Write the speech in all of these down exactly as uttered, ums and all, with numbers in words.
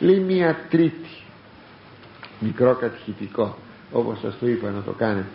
λέει μία τρίτη, μικρό κατηχητικό, όπως σας το είπα να το κάνετε.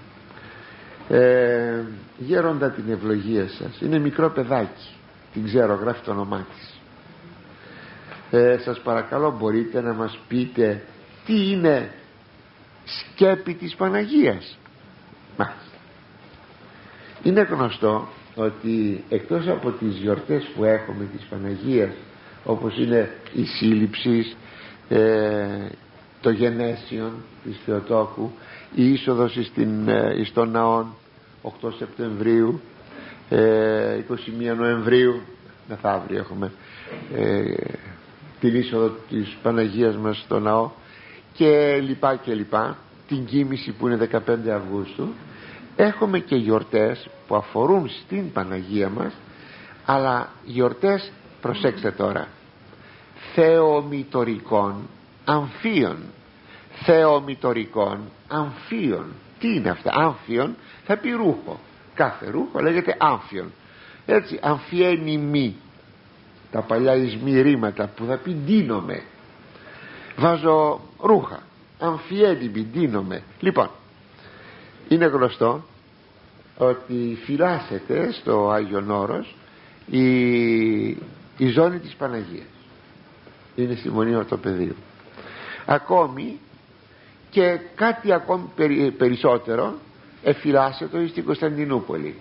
ε, Γέροντα την ευλογία σας, είναι μικρό παιδάκι, την ξέρω, γράφει το όνομά της. ε, Σας παρακαλώ, μπορείτε να μας πείτε τι είναι σκέπη της Παναγίας? Μάλιστα. Είναι γνωστό ότι εκτός από τις γιορτές που έχουμε της Παναγίας, όπως είναι η σύλληψη, ε, το γενέσιον της Θεοτόκου, η είσοδος στην, ε, στον ναόν οκτώ Σεπτεμβρίου, ε, είκοσι μία Νοεμβρίου, μεθαύριο έχουμε ε, την είσοδο της Παναγίας μας στο ναό, και λοιπά και λοιπά, την κοίμηση που είναι δεκαπέντε Αυγούστου. Έχουμε και γιορτές που αφορούν στην Παναγία μας, αλλά γιορτές, προσέξτε τώρα, θεομητορικών αμφίων. Θεομητορικών αμφίων. Τι είναι αυτά? Άμφιον θα πει ρούχο. Κάθε ρούχο λέγεται άμφιον. Έτσι, αμφιένει μη, τα παλιά ισμί ρήματα που θα πει ντύνομαι, βάζω ρούχα, αμφιένει μη, ντύνομαι. Λοιπόν, είναι γνωστό ότι φυλάσσεται στο Άγιον Όρος η, η ζώνη της Παναγίας, είναι στη Μονή Ορτοπεδίου. Ακόμη και κάτι ακόμη περι, περισσότερο εφυλάσσεται στην Κωνσταντινούπολη.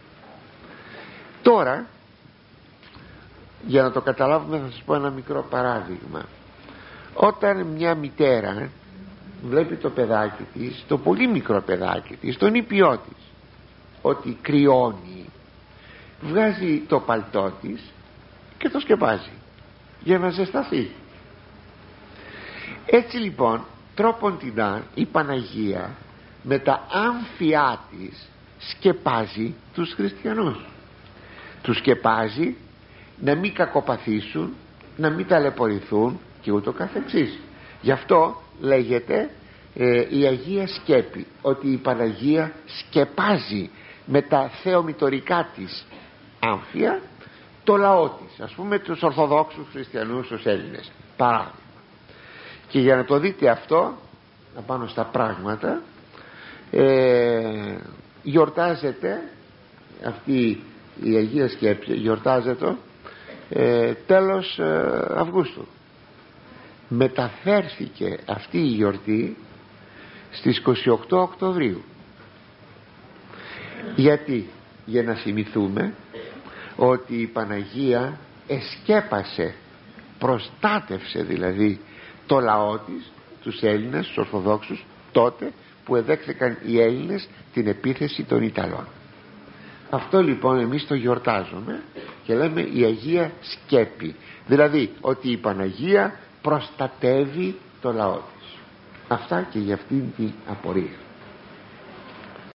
Τώρα, για να το καταλάβουμε, θα σας πω ένα μικρό παράδειγμα. Όταν μια μητέρα βλέπει το παιδάκι της, το πολύ μικρό παιδάκι της, τον ήπιό της, ότι κρυώνει, βγάζει το παλτό της και το σκεπάζει για να ζεσταθεί. Έτσι λοιπόν, τρόποντινά η Παναγία με τα άμφιά της σκεπάζει τους χριστιανούς. Τους σκεπάζει να μην κακοπαθήσουν, να μην ταλαιπωρηθούν και ούτω καθεξής. Γι' αυτό λέγεται ε, η Αγία Σκέπη, ότι η Παναγία σκεπάζει με τα θεομητορικά της άμφια το λαό της, ας πούμε τους Ορθοδόξους χριστιανούς, τους Έλληνες, παράδειγμα. Και για να το δείτε αυτό απάνω στα πράγματα, ε, γιορτάζεται αυτή η Αγία Σκέψη, γιορτάζεται ε, τέλος ε, Αυγούστου. Μεταφέρθηκε αυτή η γιορτή στις είκοσι οκτώ Οκτωβρίου. Γιατί? Για να θυμηθούμε ότι η Παναγία εσκέπασε, προστάτευσε δηλαδή το λαό της, τους Έλληνες, τους Ορθοδόξους, τότε που εδέχθηκαν οι Έλληνες την επίθεση των Ιταλών. Αυτό λοιπόν εμείς το γιορτάζουμε και λέμε η Αγία Σκέπη, δηλαδή ότι η Παναγία προστατεύει το λαό της. Αυτά και για αυτήν την απορία.